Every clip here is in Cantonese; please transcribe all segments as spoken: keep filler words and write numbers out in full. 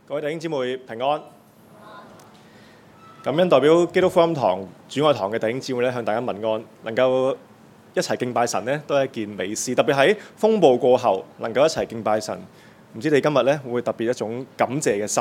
各位弟兄姊妹平安，感恩代表基督福音堂主愛堂嘅弟兄姊妹咧，向大家問安。能夠一齊敬拜神咧，都係一件美事。特別喺風暴過後，能夠一齊敬拜神，唔知你今日咧會唔會特別一種感謝嘅心？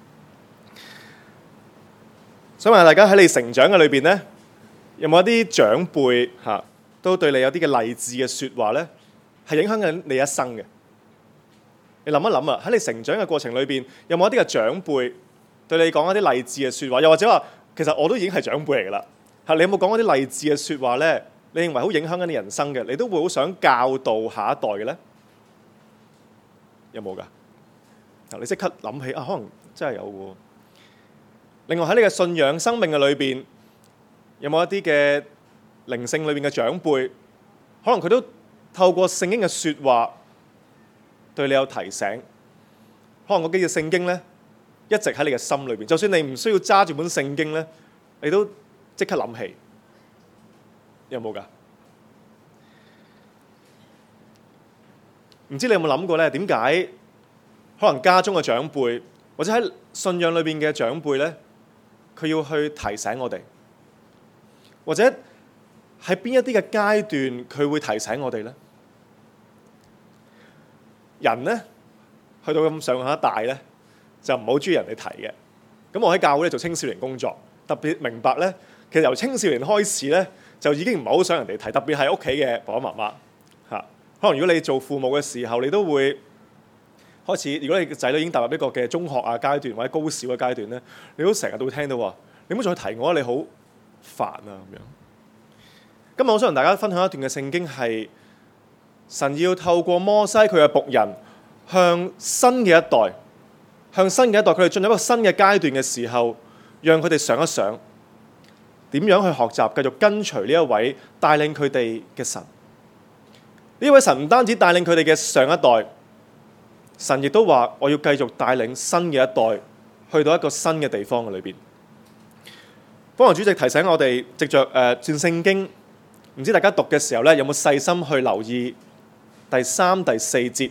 想問下大家喺你成長嘅裏邊咧，有冇一啲長輩嚇都對你有啲嘅勵志嘅説話咧，係影響緊你一生嘅？你諗一諗啊，喺你成長嘅過程裏邊，有冇一啲嘅長輩對你講一啲勵志嘅説話？又或者話，其實我都已經係長輩嚟㗎啦。嚇，你有冇講一啲勵志嘅説話咧？你認為好影響緊你人生嘅，你都會好想教導下一代嘅咧？有冇㗎？嗱，你即刻諗起啊，可能真係有喎。另外喺你嘅信仰生命嘅裏邊，有冇一啲嘅靈性裏邊嘅長輩，可能佢都透過聖經嘅説話對你有提醒？可能嗰幾節聖經咧，一直喺你嘅心裏邊，就算你唔需要揸住本聖經咧，你都即刻諗起。有冇㗎？唔知你有冇諗過咧？點解可能家中嘅長輩，或者喺信仰裏邊嘅長輩咧，佢要去提醒我哋，或者喺邊一啲嘅階段佢會提醒我哋咧？人咧去到咁上下大咧，就唔好中意人哋提嘅。咁我喺教會咧做青少年工作，特別明白咧，其實由青少年開始咧，就已經唔係好想人哋提，特別係屋企嘅爸爸媽媽嚇。可能如果你做父母嘅時候，你都會開始。如果你嘅仔女已經踏入一個嘅中學啊階段或者高小嘅階段咧，你都成日都會聽到話：你唔好再提我，你好煩啊咁樣。今日我想同大家分享一段嘅聖經，係神要透過摩西佢嘅僕人，向新嘅一代，向新嘅一代，佢哋進入一個新嘅階段嘅時候，讓佢哋想一想點樣去學習，繼續跟隨呢一位帶領佢哋嘅神。呢位神唔單止帶領佢哋嘅上一代，神亦都話：我要繼續帶領新嘅一代去到一個新嘅地方嘅裏邊。保皇主席提醒我哋，藉着誒轉聖經，唔知大家讀嘅時候咧，有冇細心去留意第三、第四節？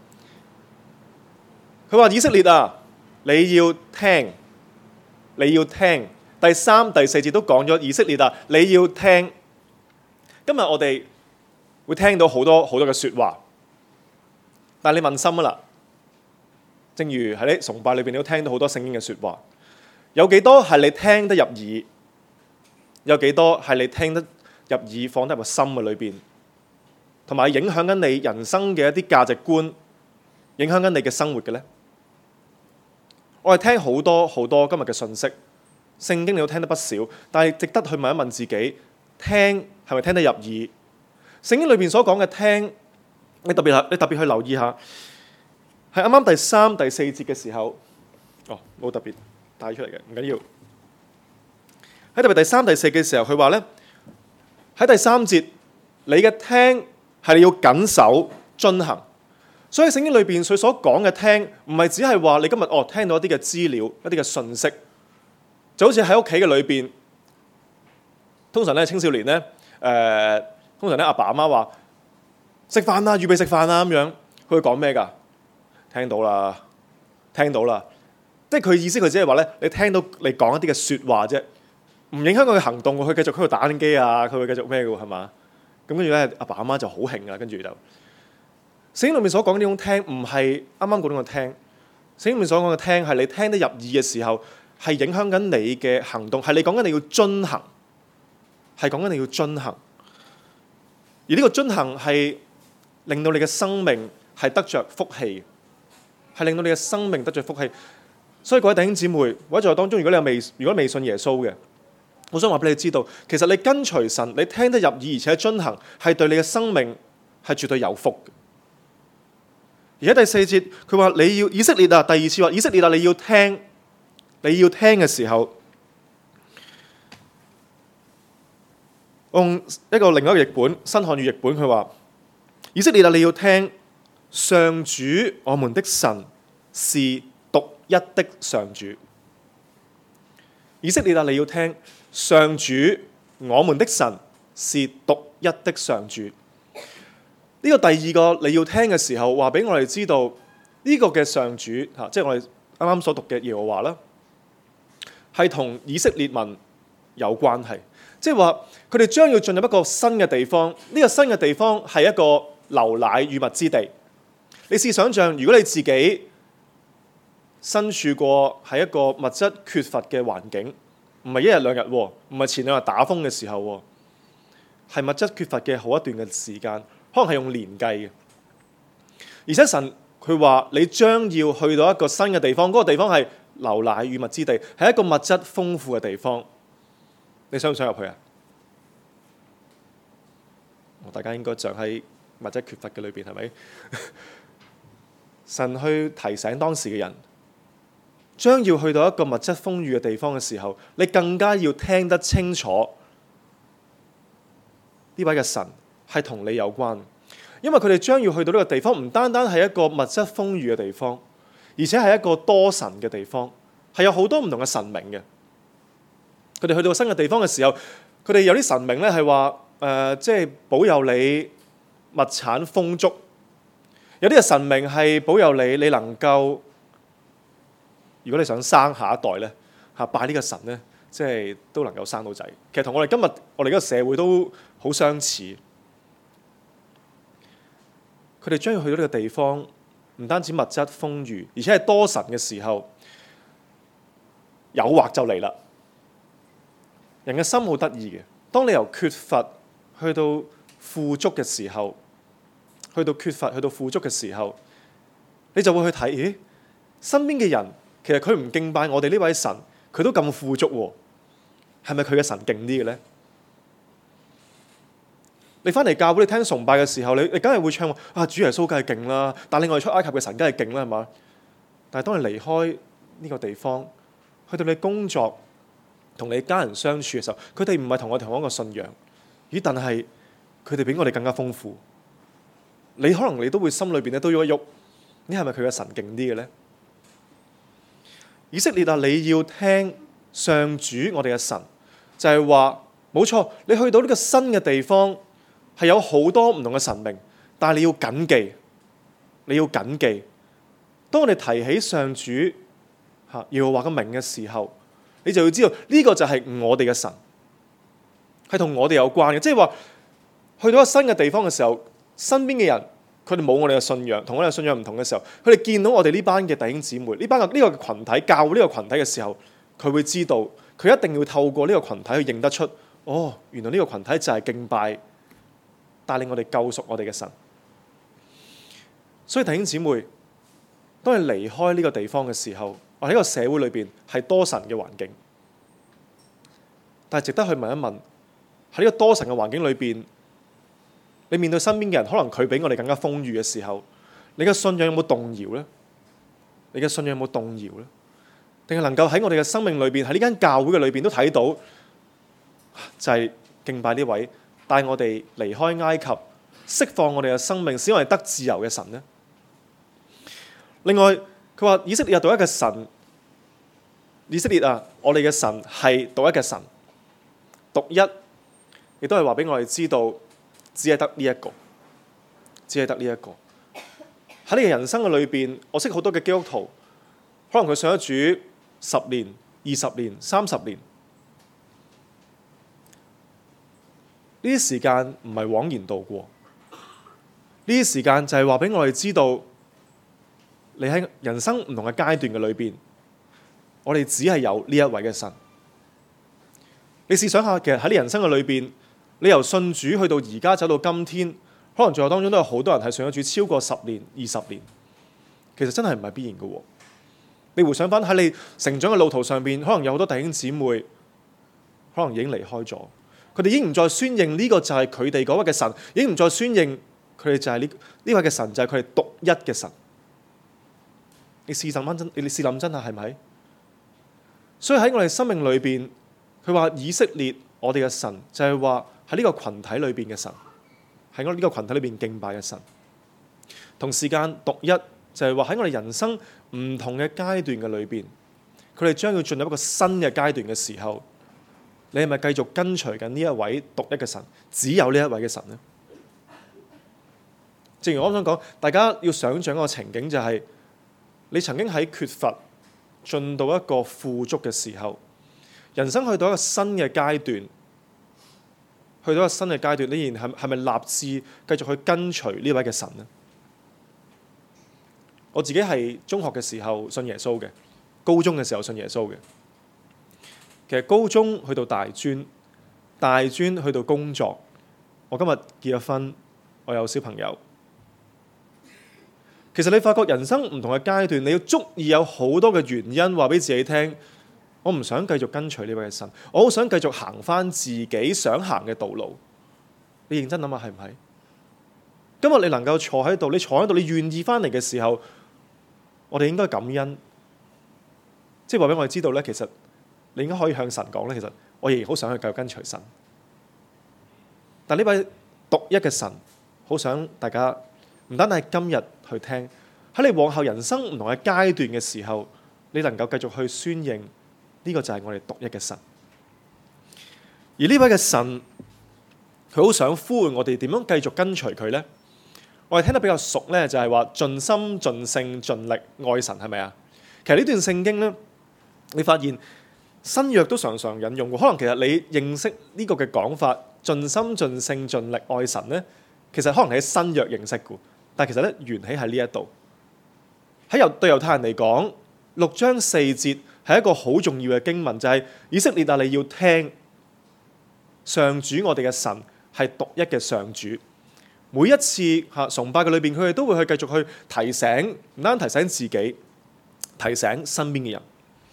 佢話：以色列啊，你要聽，你要聽。第三、第四節都講咗以色列啊，你要聽。今日我哋會聽到好多好多嘅説話，但係你問心啊啦，正如喺啲崇拜裏邊，你都聽到好多聖經嘅説話，有幾多係你聽得入耳？有幾多係你聽得入耳，放得入個心嘅裏邊，同埋影響緊你人生嘅一啲價值觀，影響緊你嘅生活嘅咧？我哋聽好多好多今日嘅信息，聖經你都聽得不少，但係值得去問一問自己，聽係咪聽得入耳？聖經裏邊所講嘅聽，你特別係你特別去留意下，係啱啱第三、第四節嘅時候，哦，冇特別帶出嚟嘅，唔緊要。喺特別第三、第四嘅時候，佢話咧，喺第三節，你嘅聽係你要謹守遵行。所以聖經裏邊佢所講嘅聽，唔係只係話你今日哦聽到一啲嘅資料、一啲嘅信息，就好似喺屋企嘅裏邊，通常咧青少年咧，誒、呃，通常咧阿爸阿媽話食飯啦，預備食飯啦咁樣，佢會講咩㗎？聽到啦，聽到啦，即係佢意思，佢只係話咧，你聽到你講一啲嘅説話啫，唔影響佢嘅行動，佢繼續喺度打緊機啊，佢會繼續咩㗎係嘛？咁跟住咧，阿爸阿媽就好興啊，跟住就。聖經裏面所講嘅呢種聽，唔係啱啱嗰種嘅聽。聖經裏面所講嘅聽，係你聽得入耳嘅時候，係影響緊你嘅行動，係你講緊你要遵行，係講緊你要遵行。而呢個遵行係令到你嘅生命係得着福氣，係令到你嘅生命得着福氣。所以各位弟兄姊妹，或者在當中，如果你有未如果未信耶穌嘅，我想話俾你知道，其實你跟隨神，你聽得入耳，而且遵行，係對你嘅生命係絕對有福嘅。而喺第四節，佢話你要以色列啊，第二次話以色列啊，你要聽，你要聽嘅時候，用一個另一個譯本，新漢語譯本，佢話以色列啊，你要聽，上主我們的神是獨一的上主。以色列啊，你要聽，上主我們的神是獨一的上主。呢個第二個你要聽嘅時候，話俾我哋知道呢個嘅上主嚇，即係我哋啱啱所讀嘅耶和華啦，係同以色列民有關係，即係話佢哋將要進入一個新嘅地方。呢個新嘅地方係一個流奶與蜜之地。你試想像，如果你自己身處過喺一個物質缺乏嘅環境，唔係一日兩日，唔係前兩日打風嘅時候，係物質缺乏嘅好一段嘅時間，可能係用年計嘅。而且神佢話你將要去到一個新嘅地方，嗰、那個地方係流奶與蜜之地，係一個物質豐富嘅地方。你想唔想入去啊？大家應該長喺物質缺乏嘅裏邊，係咪？神去提醒當時嘅人，將要去到一個物質豐裕嘅地方嘅時候，你更加要聽得清楚呢位嘅神係同你有關。因為佢哋將要去到呢個地方，唔單單係一個物質豐裕嘅地方，而且係一個多神嘅地方，係有好多唔同嘅神明嘅。佢哋去到新嘅地方嘅時候，佢哋有啲神明咧係話誒，即係保佑你物產豐足。有啲嘅神明係保佑你，你能夠，如果你想生下一代咧，嚇拜呢個神咧，即係都能夠生到仔。其實同我哋今日我哋呢個社會都好相似。佢哋將要去到呢個地方，唔單止物質豐裕，而且係多神嘅時候，誘惑就嚟啦。人嘅心好得意嘅，當你由缺乏去到富足嘅時候，去到缺乏去到富足嘅時候，你就會去睇，咦，身邊嘅人其實佢唔敬拜我哋呢位神，佢都咁富足喎，係咪佢嘅神勁啲嘅咧？你翻嚟教會，你聽崇拜嘅時候，你你梗係會唱啊，主耶穌梗係勁啦，但另外出埃及嘅神梗係勁啦，係嘛？但係當你離開呢個地方，去到你工作同你家人相處嘅時候，佢哋唔係同我哋同一個信仰，咦？但係佢哋比我哋更加豐富。你可能你都會心裏邊咧都喐一喐，你係咪佢嘅神勁啲嘅咧？以色列啊，你要聽上主我哋嘅神，就係話冇錯，你去到呢個新嘅地方係有好多唔同嘅神明，但係你要謹記，你要謹記，當我哋提起上主嚇耶和華嘅名嘅時候，你就要知道呢個就係我哋嘅神，係同我哋有關嘅。即係話去到一個新嘅地方嘅時候，身邊嘅人佢哋冇我哋嘅信仰，同我哋嘅信仰唔同嘅時候，佢哋見到我哋呢班嘅弟兄姊妹，呢班嘅呢個群體教會呢個群體嘅時候，佢會知道，佢一定要透過呢個群體去認得出，哦，原來呢個群體就係敬拜帶領我哋救贖我哋嘅神。所以弟兄姊妹，當你離開呢個地方嘅時候，或者呢個社會裏邊係多神嘅環境，但係值得去問一問，喺呢個多神嘅環境裏邊，你面對身邊嘅人，可能佢比我哋更加豐裕嘅時候，你嘅信仰有冇動搖呢？你嘅信仰有冇動搖呢？定係能夠喺我哋嘅生命裏邊，喺呢間教會嘅裏邊都睇到，就係敬拜呢位帶我哋離開埃及、釋放我哋嘅生命，使我哋得自由嘅神呢？另外，佢話以色列有獨一嘅神，以色列啊，我哋嘅神係獨一嘅神，獨一，亦都係話俾我哋知道。只係得呢一個，只係得呢一個。喺你嘅人生嘅裏邊，我識好多嘅基督徒，可能佢信咗主十年、二十年、三十年，呢啲時間唔係枉然度過。呢啲時間就係話俾我哋知道，你喺人生唔同嘅階段嘅裏邊，我哋只係有呢一位嘅神。你試想下，其實喺你人生嘅裏邊，你由信主去到而家走到今天，可能在當中都有好多人係信咗主超過十年、二十年。其實真係唔係必然嘅喎。你回想翻喺你成長嘅路途上邊，可能有好多弟兄姊妹，可能已經離開咗。佢哋已經唔再宣認呢個就係佢哋嗰位嘅神，已經唔再宣認佢哋就係呢呢位嘅神就係佢哋獨一嘅神。你試諗翻真，你試諗真下係咪？所以喺我哋生命裏邊，佢話以色列我哋嘅神就係話。喺呢個群體裏邊嘅神，喺我呢個群體裏邊敬拜嘅神，同時間獨一就係話喺我哋人生唔同嘅階段嘅裏邊，佢哋將要進入一個新嘅階段嘅時候，你係咪繼續跟隨緊呢一位獨一嘅神？只有呢一位嘅神呢？正如我想講，大家要想象一個情景就係、是，你曾經喺缺乏進到一個富足嘅時候，人生去到一個新嘅階段，去到一個新嘅階段，你然係係咪立志繼續去跟隨呢位嘅神呢？我自己係中學嘅時候信耶穌嘅，高中嘅時候信耶穌嘅。其實高中去到大專，大專去到工作，我今日結咗婚，我有小朋友。其實你發覺人生唔同嘅階段，你要足以有好多嘅原因話俾自己聽，我唔想繼續跟隨呢位嘅神，我好想繼續行返自己想行嘅道路。你認真諗下係唔係？今日你能夠坐喺度，你坐喺度，你願意返嚟嘅時候，我哋應該感恩，即係話俾我哋知道咧，其實你應該可以向神講咧，其實我仍然好想去繼續跟隨神。但呢位獨一嘅神，好想大家唔單單係今日去聽，喺你往後人生唔同嘅階段嘅時候，你能夠繼續去宣認呢個就係我哋獨一嘅神。而呢位嘅神，佢好想呼喚我哋點樣繼續跟隨佢呢？我哋聽得比較熟咧，就係話盡心盡性盡力愛神，係咪啊？其實呢段聖經咧，你發現新約都常常引用過。可能其實你認識呢個嘅講法，盡心盡性盡力愛神咧，其實可能你喺新約認識嘅。但係其實咧，緣起喺呢一度。喺猶對猶太人嚟講，六章四節係一個好重要嘅經文，就係、是、以色列啊，你要聽上主我哋嘅神係獨一嘅上主。每一次嚇崇拜嘅裏邊，佢哋都會去繼續去提醒，唔單提醒自己，提醒身邊嘅人。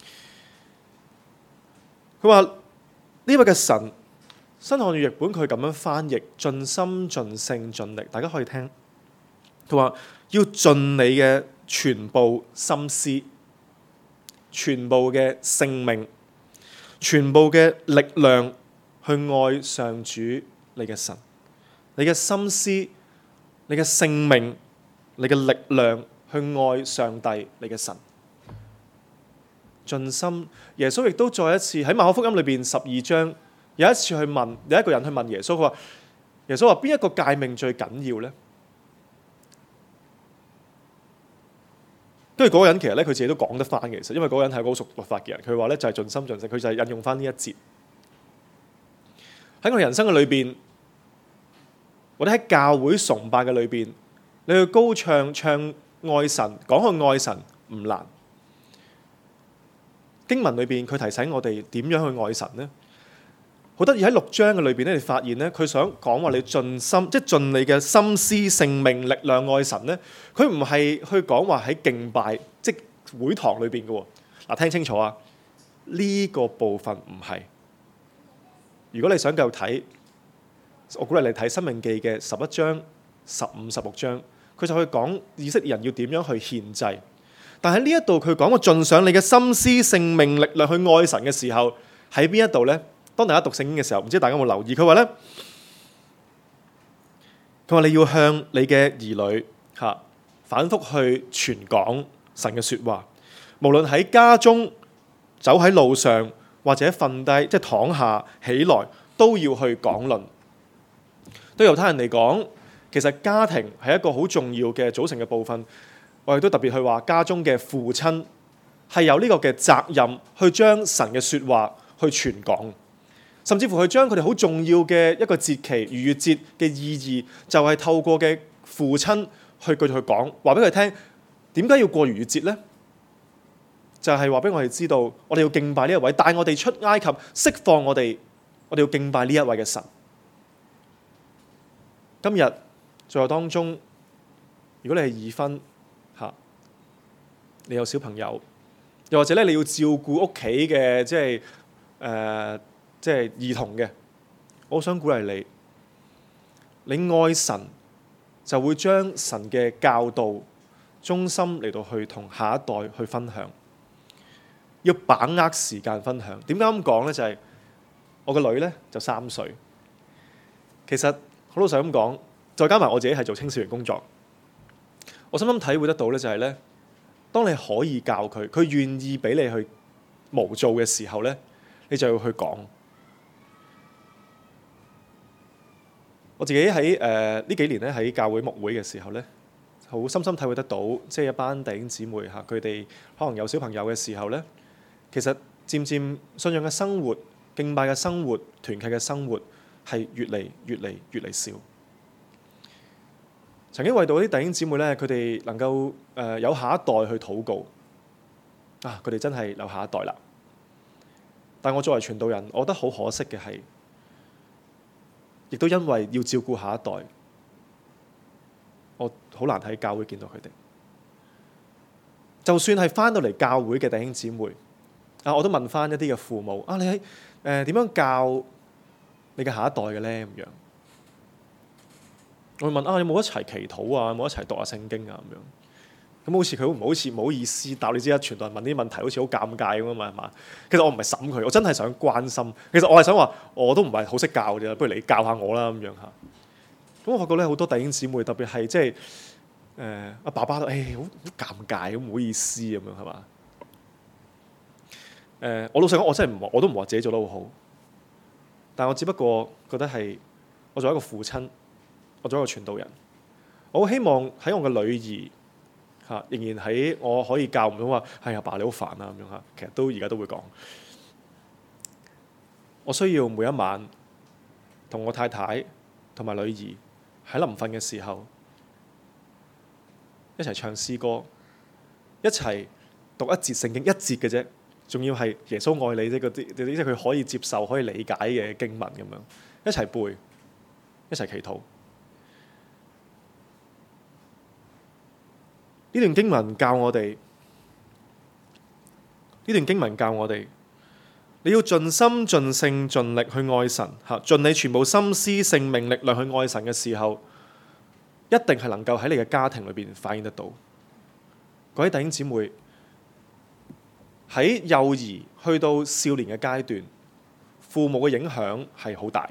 佢話呢位嘅神，新漢語譯本佢咁樣翻譯：盡心盡性盡力。大家可以聽。佢話要盡你嘅全部心思、全部嘅性命、全部嘅力量去愛上主你嘅神。你嘅心思、你嘅性命、你嘅力量去愛上帝你嘅神。盡心，耶穌亦都再一次喺馬可福音裏邊十二章有一次去問，有一個人去問耶穌，佢話：耶穌話邊一個誡命最緊要呢？跟住嗰個人其實咧，佢自己都講得翻嘅，其實因為嗰個人係個好熟律法嘅人，佢話咧就係盡心盡性，佢就係引用翻呢一節。喺我哋人生嘅裏邊，或者喺教會崇拜嘅裏邊，你去高唱唱愛神，講去愛神唔難。經文裏邊佢提醒我哋點樣去愛神呢？好得意，喺六章嘅裏邊咧，你發現咧，佢想講話你盡心，即係盡你嘅心思、性命、力量愛神咧。佢唔係去講話喺敬拜，即會堂裏邊嘅喎。嗱，聽清楚啊！呢個部分唔係。如果你想繼續睇，我鼓勵你睇《申命記》嘅十一章、十五、十六章，佢就去講以色列人要點樣去獻祭。但喺呢一度佢講話盡上你嘅心思、性命、力量去愛神嘅時候，喺邊一度咧？當大家讀聖經嘅時候，唔知大家有冇留意？佢話咧，佢話你要向你嘅兒女嚇反覆去傳講神嘅説話，無論喺家中、走喺路上或者瞓低，即係躺下起來，都要去講論。對猶太人嚟講，其實家庭係一個好重要嘅組成嘅部分。我哋都特別去話，家中嘅父親係有呢個嘅責任，去將神嘅説話去傳講。甚至乎去將佢哋好重要嘅一個節期逾越節嘅意義，就係透過嘅父親去繼續去講，話俾佢聽點解要過逾越節呢？就係話俾我哋知道，我哋要敬拜呢一位帶我哋出埃及、釋放我哋，我哋要敬拜呢一位嘅神。今日在我當中，如果你係已婚嚇，你有小朋友，又或者咧你要照顧屋企嘅即係誒。呃即係兒童嘅，我好想鼓勵你，你愛神就會將神嘅教導忠心嚟到去同下一代去分享，要把握時間分享。點解咁講呢？就係、是、我個女呢，就三歲，其實好老實咁講，再加埋我自己係做青少年工作，我深深體會得到呢，就係呢：當你可以教佢，佢願意俾你去無做嘅時候呢，你就要去講。我自己喺誒呢幾年咧喺教會牧會嘅時候咧， 好深深體會得到，即係一班弟兄姊妹嚇，佢哋可能有小朋友嘅時候咧，其實漸漸信仰嘅生活、敬拜嘅生活、團契嘅生活係越嚟越嚟越嚟少。曾經為到啲弟兄姊妹咧，佢哋能夠誒有下一代去禱告啊，佢哋真係有下一代啦。但我作為傳道人，我覺得好可惜嘅係，亦都因為要照顧下一代，我好難喺教會見到佢哋。就算係返到嚟教會嘅弟兄姊妹啊，我都問返一啲嘅父母啊，你喺誒點樣教你嘅下一代嘅咧？咁樣我會問啊，有冇一齊祈禱啊？有冇一齊讀下聖經啊？咁樣咁好似佢唔好似唔好意思答，你知啦，傳道人問啲問題好似好尷尬咁啊嘛，係嘛？其實我唔係審佢，我真係想關心。其實我係想話，我都唔係好識教啫，不如你教下我啦咁樣嚇。咁我發覺咧，好多弟兄姊妹，特別係即係誒阿爸爸都誒好好尷尬咁，唔好意思咁樣係嘛？誒、呃，我老實講，我真係唔我都唔話自己做得好好，但我只不過覺得係我作為一個父親，我作為一個傳道人，我好希望喺我嘅女兒嚇，仍然喺我可以教唔到話係阿爸你好煩啊咁樣嚇，其實都而家都會講。我需要每一晚同我太太同埋女兒喺臨瞓嘅時候一齊唱詩歌，一齊讀一節聖經，一節嘅啫，仲要係耶穌愛你啫嗰啲，即係佢可以接受、可以理解嘅經文咁樣，一齊背，一齊祈禱。呢段經文教我哋，呢段經文教我哋，你要盡心盡性盡力去愛神嚇，盡你全部心思性命力量去愛神嘅時候，一定係能夠喺你嘅家庭裏邊反映得到。各位弟兄姊妹，喺幼兒去到少年嘅階段，父母嘅影響係好大。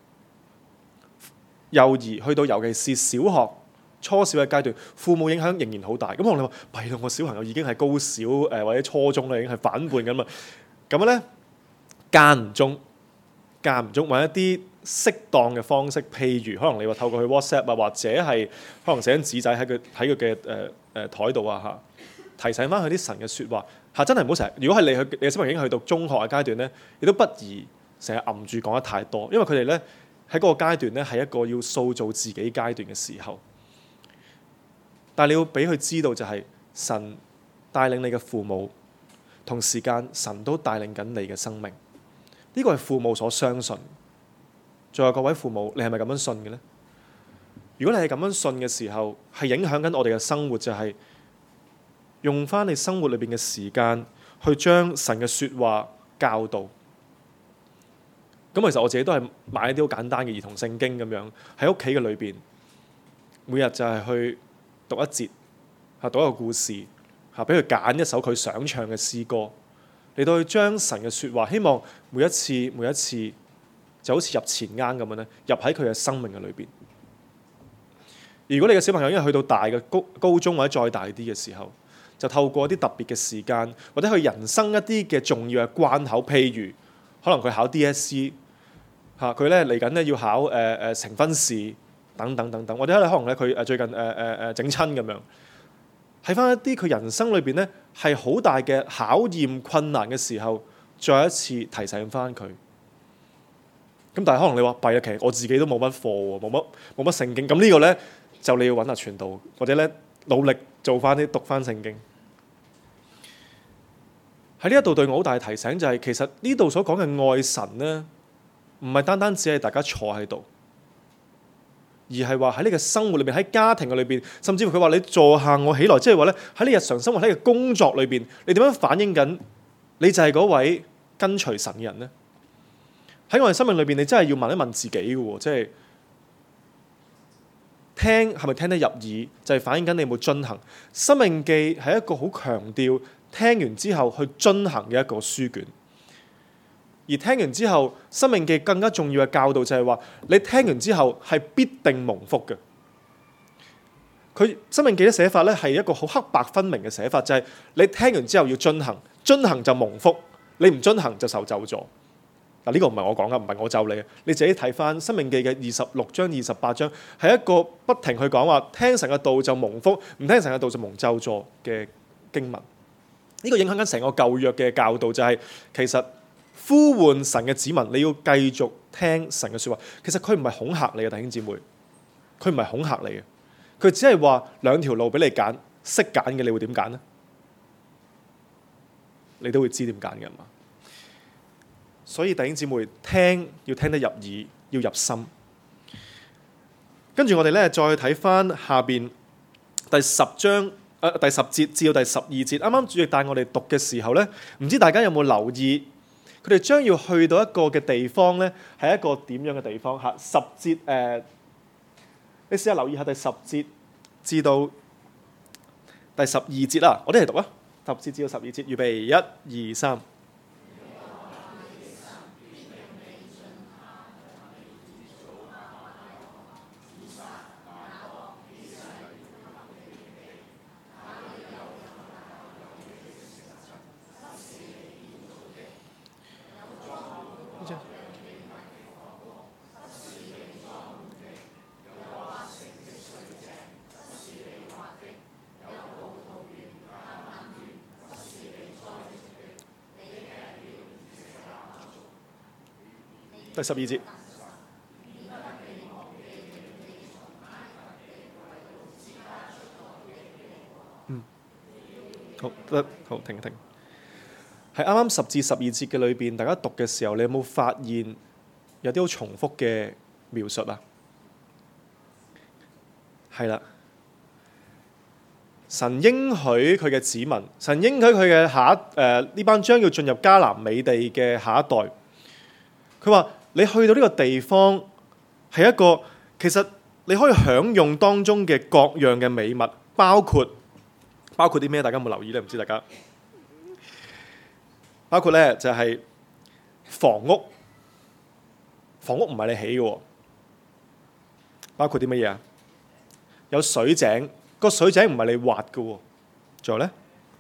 幼兒去到尤其是小學初小嘅階段，父母影響仍然好大。咁我哋話，弊啦，我小朋友已經係高小誒、呃、或者初中啦，已經係反叛咁啊。咁樣咧間唔中間唔中揾一啲適當嘅方式，譬如可能你話透過去 WhatsApp 啊，或者係可能寫張紙仔喺佢喺佢嘅誒誒台度啊嚇，提醒翻佢啲神嘅説話嚇，真係唔好成日。如果係你去你嘅小朋友已經去到中學嘅階段咧，亦都不宜成日揞住講得太多，因為佢哋咧喺嗰個階段咧係一個要塑造自己階段嘅時候。但係你要俾佢知道，就係神帶領你嘅父母，同時間神都帶領緊你嘅生命。呢個係父母所相信。仲有各位父母，你係咪咁樣信嘅呢？如果你係咁樣信嘅時候，係影響緊我哋嘅生活，就係用翻你生活裏邊嘅時間去將神嘅説話教導。咁其實我自己都係買一啲好簡單嘅兒童聖經咁樣喺屋企嘅裏邊，每日就係去讀一節，嚇讀一個故事，嚇俾佢揀一首佢想唱嘅詩歌，嚟到去將神嘅説話，希望每一次每一次就好似入錢罌咁樣咧，入喺佢嘅生命嘅裏邊。如果你嘅小朋友因為去到大嘅高高中或者再大啲嘅時候，就透過一啲特別嘅時間，或者佢人生一啲嘅重要嘅關口，譬如可能佢考 D S E 嚇，佢咧嚟緊咧要考誒誒、呃、成分試。等等等等，或者咧可能咧佢誒最近誒誒誒整親咁樣，喺翻一啲佢人生裏邊咧係好大嘅考驗困難嘅時候，再一次提醒翻佢。咁但係可能你話弊啊，其實我自己都冇乜課喎，冇乜冇乜聖經。咁呢個咧就你要揾下傳道，或者咧努力做翻啲讀翻聖經。喺呢一度對我好大嘅提醒就係、是，其實呢度所講嘅愛神咧，唔係單單只係大家坐喺度。而係話喺你嘅生活裏邊，喺家庭嘅裏邊，甚至乎佢話你坐下我起來，即係話咧喺你日常生活喺你嘅工作裏邊，你點樣反映緊你就係嗰位跟隨神嘅人呢？喺我哋生命裏邊，你真係要問一問自己嘅喎，即係聽係咪聽得入耳，就係、是、反映緊你有冇遵行。申命記係一個好強調聽完之後去遵行嘅一個書卷。而聽完之後，申命記更加重要嘅教導就係話，你聽完之後係必定蒙福嘅。佢申命記嘅寫法咧係一個好黑白分明嘅寫法，就係、是、你聽完之後要遵行，遵行就蒙福，你唔遵行就受咒詛。 嗱，呢個唔係我講噶，唔係我咒你嘅，你自己睇翻《申命記》嘅二十六章、二十八章，係一個不停去講話聽神嘅道就蒙福，唔聽神嘅道就蒙咒詛嘅經文。呢個影響緊成個舊約嘅教導，就係其實呼喚神嘅子民，你要繼續聽神嘅說話。其實佢唔係恐嚇你嘅弟兄姊妹，佢唔係恐嚇你嘅，佢只係話兩條路俾你揀，識揀嘅你會點揀呢？你都會知點揀嘅嘛。所以弟兄姊妹聽要聽得入耳，要入心。跟住我哋咧再睇翻下邊第十章，誒、呃、第十節至到第十二節。啱啱主席帶我哋讀嘅時候咧，唔知大家有冇留意，佢哋將要去到一個嘅地方咧，係一個點樣嘅地方嚇？十節誒、呃，你試下留意下第十節至到第十二節啦。我哋嚟讀啊，十節至到十二節，預備一二三。第十二節，嗯，好得好，停一停。喺啱啱十至十二節嘅裏邊，大家讀嘅時候，你有冇發現有啲好重複嘅描述啊？係啦，神應許佢嘅子民，神應許佢嘅下一誒呢班將要進入迦南美地嘅下一代，佢話。你去到呢個地方係一個，其實你可以享用當中嘅各樣嘅美物，包括包括啲咩？大家有冇留意咧？唔知大家包括咧就係房屋，房屋唔係你起嘅，包括啲乜嘢啊？有水井，個水井唔係你挖嘅，仲有咧，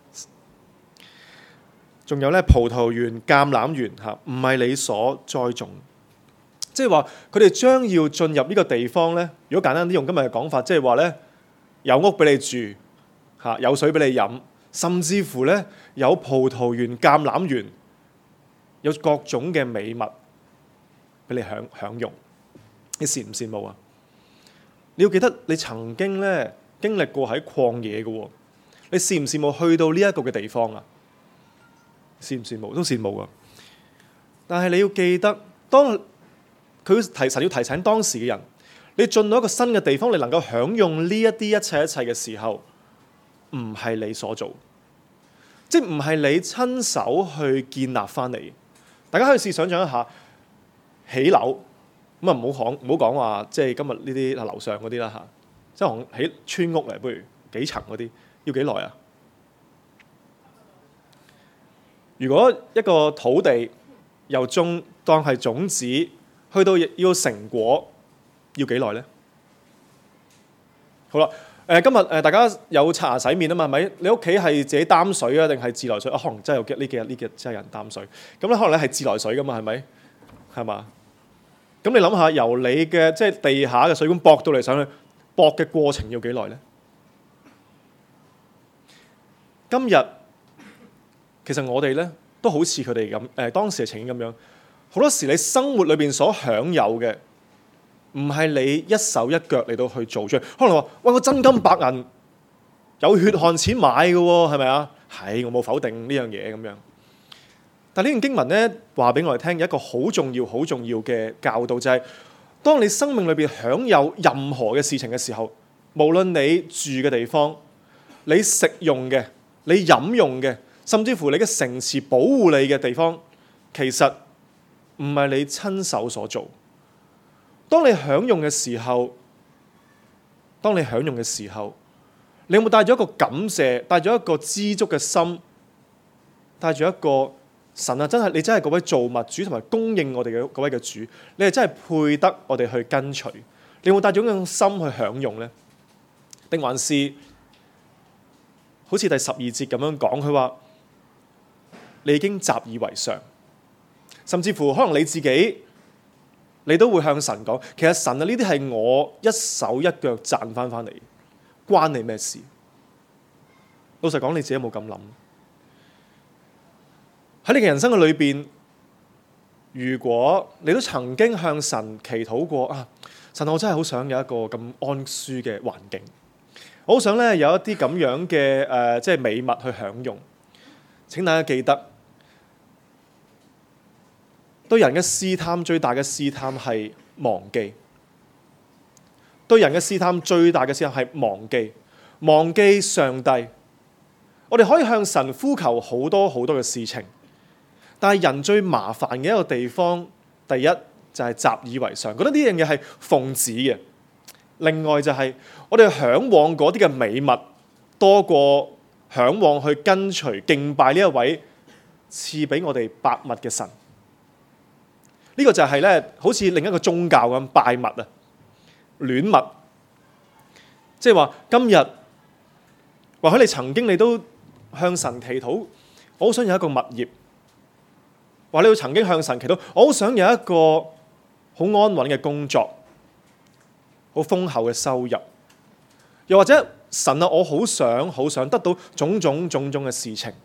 仲有咧葡萄園、橄欖園嚇，唔係你所栽種。即係話佢哋將要進入呢個地方咧。如果簡單啲用今日嘅講法，即係話咧有屋俾你住嚇，有水俾你飲，甚至乎咧有葡萄園、橄欖園，有各種嘅美物俾你享享用。你羨唔羨慕啊？你要記得你曾經咧經歷過喺曠野嘅喎。你羨唔羨慕去到呢一個嘅地方啊？羨唔羨慕？都羨慕啊！但係你要記得，當佢提神要提醒當時嘅人，你進到一個新嘅地方，你能夠享用呢一啲一切一切嘅時候，唔係你所做，即係唔係你親手去建立翻嚟。大家可以試想像一下，起樓咁啊，唔好講唔好講話，即係今日呢啲啊樓上嗰啲啦嚇，即係起村屋嚟，不如幾層嗰啲，要幾耐啊？如果一個土地由種當係種子，去到要成果，要幾耐呢？好啦，誒、呃、今日誒、呃、大家有刷牙洗面啊嘛，係咪？你屋企係自己擔水啊，定係自來水啊？可能真係有呢幾日呢幾日真係有人擔水，咁咧可能咧係自來水噶嘛，係咪？係嘛？咁你諗下，由你嘅即係地下嘅水管駁到嚟上去，駁嘅過程要幾耐呢？今日其實我哋咧都好似佢哋咁，誒、呃、當時嘅情景咁樣。好多時你生活裏邊所享有嘅，唔係你一手一腳嚟到去做出嚟。可能話：喂，我真金白銀，有血汗錢買嘅喎，係咪啊？係，我冇否定呢樣嘢咁樣。但係呢段經文咧話俾我哋聽，有一個好重要、好重要嘅教導，就係、是、當你生命裏邊享有任何嘅事情嘅時候，無論你住嘅地方、你食用嘅、你飲用嘅，甚至乎你嘅城池保護你嘅地方，其實唔係你親手所做。當你享用嘅時候，當你享用嘅時候，你有冇帶咗一個感謝，帶咗一個知足嘅心，帶住一個神啊，真係你真係嗰位造物主同埋供應我哋嘅嗰位嘅主，你係真係配得我哋去跟隨。你有冇帶咗嗰種心去享用呢？定還是好似第十二節咁樣講，佢話你已經習以為常。 甚至乎可能你自己，你都會向神講，其實神啊，呢啲係我一手一腳賺翻翻嚟，關你咩事？老實講，你自己有冇咁諗？喺你嘅人生嘅裏邊，如果你都曾經向神祈禱過啊，神，我真係好想有一個咁安舒嘅環境，我好想咧有一啲咁樣嘅誒、呃，即係美物去享用。請大家記得，對人嘅試探最大嘅試探係忘記。對人嘅試探最大嘅試探係忘記，忘記上帝。我哋可以向神呼求好多好多嘅事情，但係人最麻煩嘅一個地方，第一就係習以為常，覺得呢樣嘢係奉旨嘅。另外就係我哋嚮往嗰啲嘅美物，多過嚮往去跟隨敬拜呢一位賜俾我哋百物嘅神。呢個就係咧，好似另一個宗教咁拜物啊，戀物。即係話今日，或許你曾經你都向神祈禱，我好想有一個物業；或者你曾經向神祈禱，我好想有一個好安穩嘅工作，好豐厚嘅收入。又或者神啊，我好想好想得到種種種種嘅事情。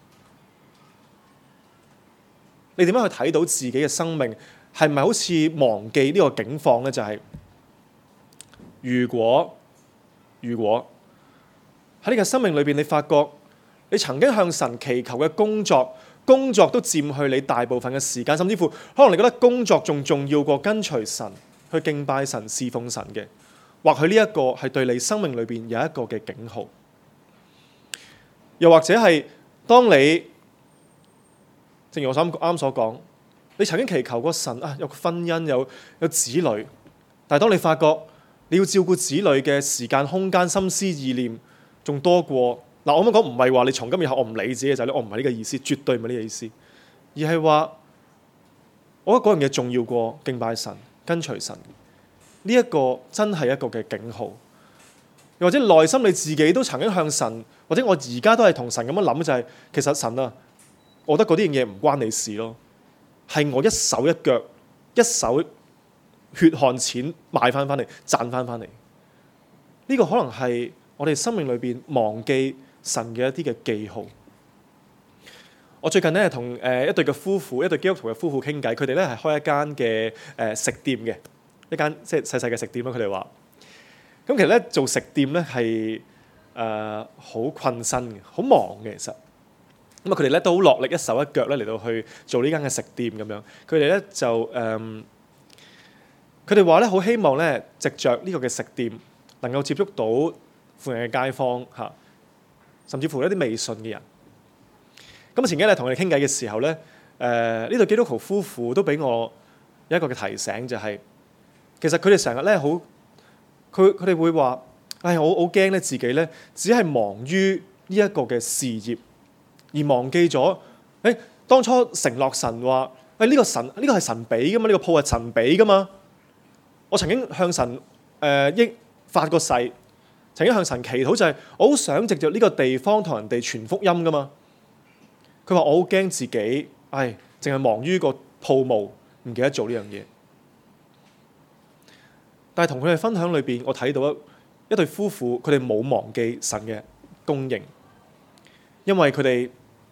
你點樣去睇到自己嘅生命係咪好似忘記呢個境況呢？就係如果如果喺你嘅生命裏邊，你發覺你曾經向神祈求嘅工作，工作都佔去你大部分嘅時間，甚至乎可能你覺得工作仲重要過跟隨神去敬拜神、侍奉神嘅，或許呢一個係對你生命裏邊有一個嘅警號。又或者係當你正如我啱啱所講，你曾經祈求過神啊，有個婚姻，有有子女，但係當你發覺你要照顧子女嘅時間、空間、心思意念，仲多過嗱，我咁講唔係話你從今以後我唔理自己嘅仔女，我唔係呢個意思，絕對唔係呢個意思，而係話我覺得嗰樣嘢重要過敬拜神、跟隨神。呢一個真係一個嘅警號。又或者內心你自己都曾經向神，或者我而家都係同神咁樣諗，就係其實神啊，我覺得嗰啲嘢唔關你事咯，係我一手一腳、一手血汗錢買翻翻嚟、賺翻翻嚟。呢個可能係我哋生命裏邊忘記神嘅一啲嘅記號。我最近咧同誒一對嘅夫婦，一對基督徒嘅夫婦傾偈，佢哋咧係開一間嘅誒食店嘅，一間即係細細嘅食店咯。佢哋話，咁其實咧做食店咧係誒好困身嘅，好忙嘅其實。咁啊，佢哋咧都好落力，一手一腳咧嚟到去做呢間嘅食店咁樣。佢哋咧就誒，佢哋話咧好希望咧，藉着呢個嘅食店能夠接觸到附近嘅街坊嚇，甚至乎一啲未信嘅人。咁前幾日同佢哋傾偈嘅時候咧，誒呢對基督徒夫婦都俾我有一個嘅提醒，就係其實佢哋成日咧好，佢佢哋會話：唉，我好驚咧自己咧，只係忙於呢一個嘅事業，而忘記咗誒當初承諾神話，誒呢個神呢個係神俾噶嘛，呢個鋪係神俾噶嘛。我曾經向神誒應發過誓，曾經向神祈禱，就係我好想藉着呢個地方同人哋傳福音噶嘛。佢話我好驚自己，唉，淨係忙於個鋪務，唔記得做呢樣嘢。但係同佢哋分享裏邊，我睇到一一對夫婦，佢哋冇忘記神嘅供應，因為佢哋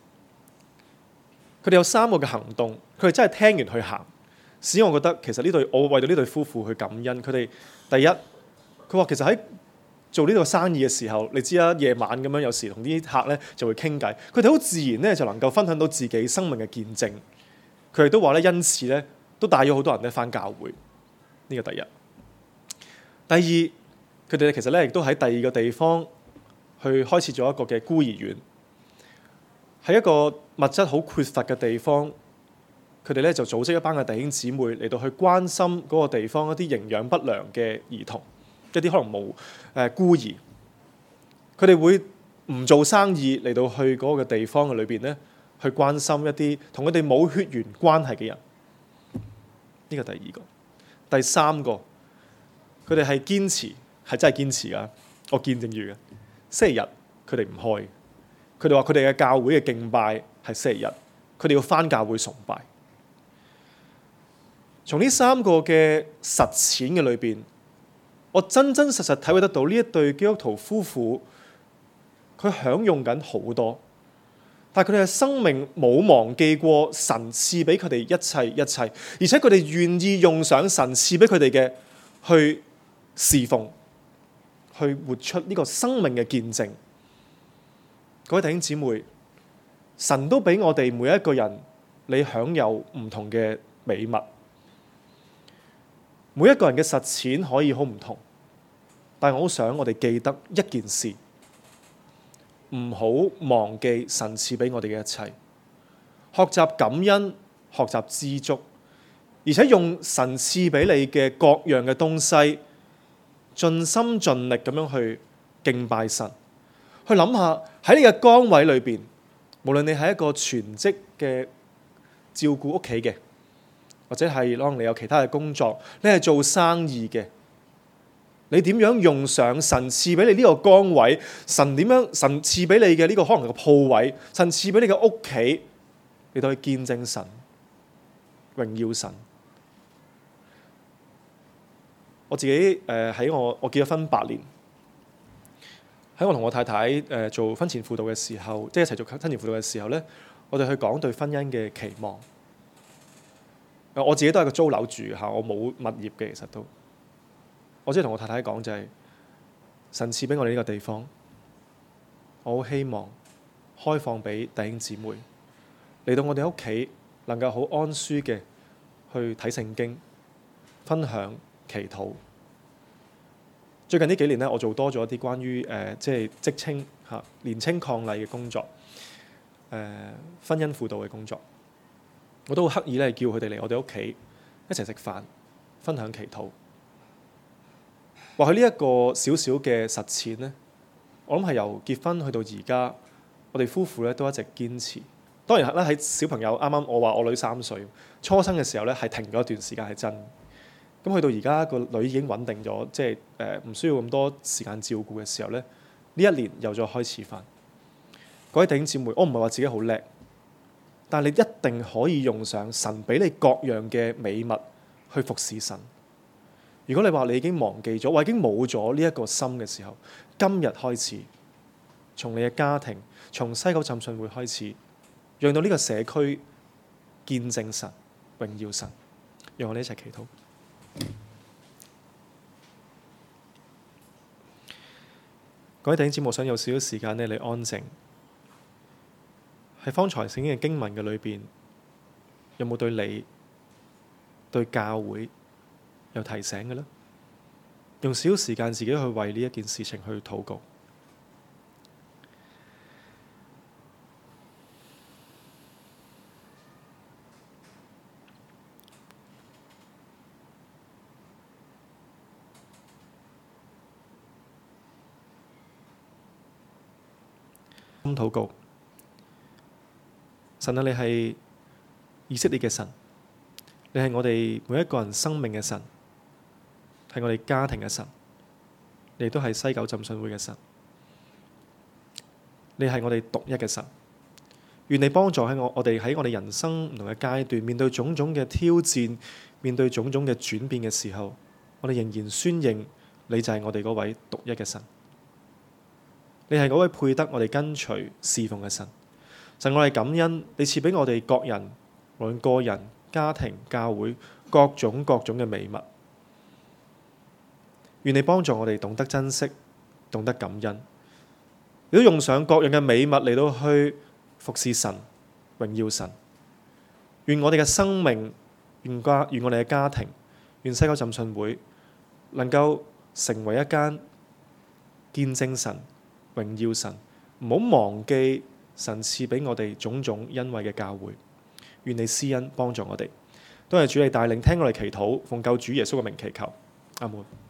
佢哋有三個嘅行動，佢哋真係聽完去行，使我覺得其實呢對我為到呢對夫婦去感恩。佢哋第一，佢話其實喺做呢個生意嘅時候，你知啦，夜晚咁樣有時同啲客咧就會傾偈，佢哋好自然咧就能夠分享到自己生命嘅見證。佢哋都話咧，因此咧都帶咗好多人咧返教會。呢個第一。第二，佢哋其實咧亦都喺第二個地方去開設咗一個嘅孤兒院，喺一個物質好缺乏嘅地方，佢哋咧就組織一班嘅弟兄姊妹嚟到去關心嗰個地方一啲營養不良嘅兒童，一啲可能冇誒孤兒，佢哋會唔做生意嚟到去嗰個地方嘅裏邊咧，去關心一啲同佢哋冇血緣關係嘅人。呢個第二個，第三個。佢哋係堅持，係真係堅持㗎。我見證住嘅，星期日佢哋唔開。佢哋話佢哋嘅教會嘅敬拜係星期日，佢哋要返教會崇拜。 從呢三個嘅實踐嘅裏邊，我真真實實體會得到呢一對基督徒夫婦，佢享用緊好多，但係佢哋嘅生命冇忘記過神賜俾佢哋一切一切，而且佢哋願意用上神賜俾佢哋嘅去侍奉，去活出呢個生命嘅見證。各位弟兄姊妹，神都俾我哋每一個人，你享有唔同嘅美物。每一個人嘅實踐可以好唔同，但係我好想我哋記得一件事，唔好忘記神賜俾我哋嘅一切，學習感恩，學習知足，而且用神賜俾你嘅各樣嘅東西，盡心盡力咁樣去敬拜神。去諗下喺你嘅崗位裏邊，無論你係一個全職嘅照顧屋企嘅，或者係可能你有其他嘅工作，你係做生意嘅，你點樣用上神賜俾你呢個崗位？神點樣神賜俾你嘅呢個可能個鋪位？神賜俾你嘅屋企，你都去見證神、榮耀神。我自己誒喺、呃、我我結咗婚八年，喺我同我太太誒、呃、做婚前輔導嘅時候，即係一齊做婚前輔導嘅時候咧，我哋去講對婚姻嘅期望。我自己都係個租樓住嚇，我冇物業嘅，其實都。我只係同我太太講就係、是、神賜俾我哋呢個地方，我好希望開放俾弟兄姊妹嚟到我哋屋企，能夠好安舒嘅去睇聖經、分享、祈禱。最近呢幾年咧，我做多咗一啲關於誒、呃、即係職青嚇年青伉儷嘅工作，誒、呃、婚姻輔導嘅工作。我都好刻意咧，叫佢哋嚟我哋屋企一齊食飯、分享祈禱。或許呢一個小小嘅實踐咧，我諗係由結婚去到而家，我哋夫婦咧都一直堅持。當然啦，喺小朋友啱啱我話我女三歲初生嘅時候咧，係停咗一段時間係真。咁去到而家個女已經穩定咗，即係誒唔需要咁多時間照顧嘅時候咧，呢一年又再開始返。各位弟兄姊妹，我唔係話自己好叻。但係你一定可以用上神俾你各樣嘅美物去服侍神。如果你話你已經忘記咗，或已經冇咗呢一個心嘅時候，今日開始，從你嘅家庭，從西九浸信會開始，讓到呢個社區見證神、榮耀神。讓我哋一齊祈禱。各位弟兄姊妹，我想有少少時間咧，你安靜。喺方才聖經嘅經文嘅裏邊，有冇對你、對教會有提醒嘅呢？用少少時間自己去為呢一件事情去禱告。咁禱告。神啊，你係以色列嘅神，你係我哋每一個人生命嘅神，係我哋家庭嘅神，你都係西九浸信會嘅神，你係我哋獨一嘅神。願你幫助喺我我哋喺我哋人生唔同嘅階段，面對種種嘅挑戰，面對種種嘅轉變嘅時候，我哋仍然宣認你就係我哋嗰位獨一嘅神，你係嗰位配得我哋跟隨侍奉嘅神。神，我哋感恩，你賜俾我哋各人，無論個人、家庭、教會，各種各種嘅美物。願你幫助我哋懂得珍惜，懂得感恩，亦都用上各樣嘅美物嚟到去服侍神、榮耀神。願我哋嘅生命，願家，願我哋嘅家庭，願西九浸信會能夠成為一間見證神、榮耀神，唔好忘記神賜俾我哋種種恩惠嘅教會。願你施恩幫助我哋，都係主你帶領，聽我哋祈禱，奉救主耶穌嘅名祈求，阿門。